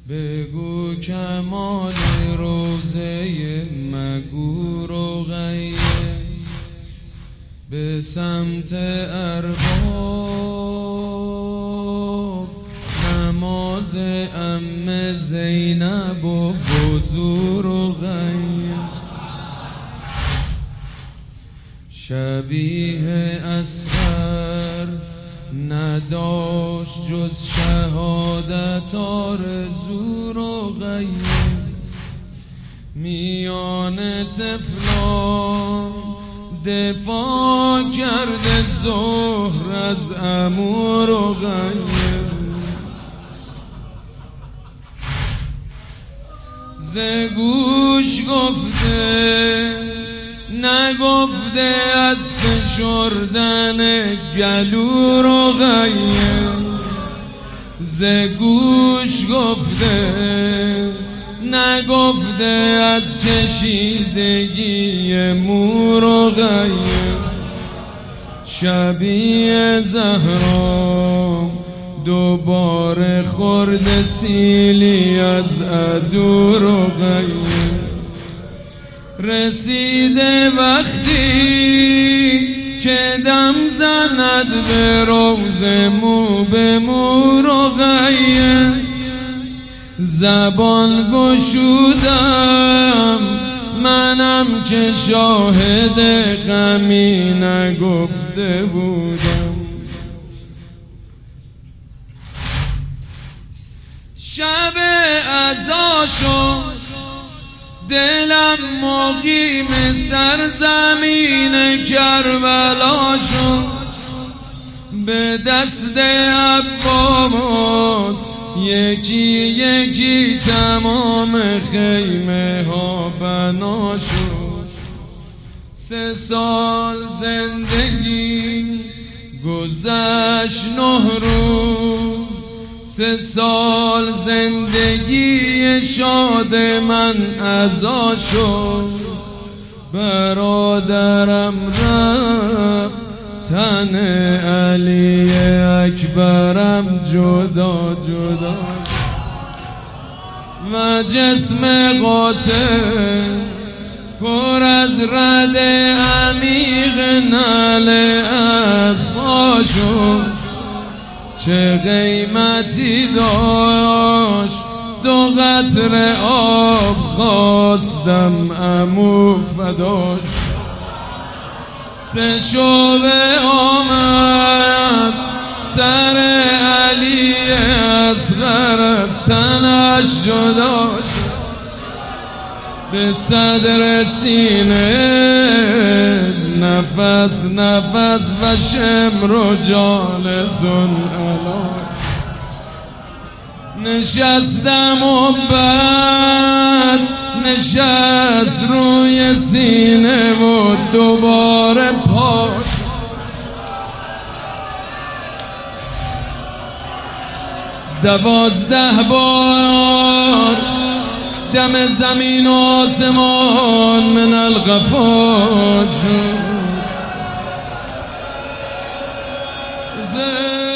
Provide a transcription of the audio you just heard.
بگو کمال روزه مگو رقیه به سمت ارباب نماز ام زینب و وضو رقیه شبیه اصغر نداشت جز شهادت آرزو رقیه میان طفلان دفاع کرده زهر از عمو رقیه ز گوش گفته نگفته از فشردن گلو رقیه ز گوش گفته نگفته از کشیدگی مو رقیه شبیه زهرا دوباره خورد سیلی از عدو رقیه رسیده وقتی که دم زند به روز مو به مو رقیه زبان گشودم منم که شاهد غمی نگفته بودم شب عزا شد دلم مقیم سرزمین کربلا شد به دست عباس یکی یکی تمام خیمه ها بنا شد 3 سال زندگی گذشت 9 روز 3 سال زندگی شاد من عزا شد برادرم رفت تن علی اکبرم جدا جدا و جسم قاسم پر از رد عمیق نعل اسبا شد چه قیمتی داشت 2 قطره آب خواستم عمو فداش 3 شعبه آمد سر علی اصغر از تنش جدا شد به صدر سینه نفس نفس و شمر و جالسون علا نشستم و بعد نشست روی سینه و دوباره پاش 12 بار دم زمین و آسمان من الغفار شد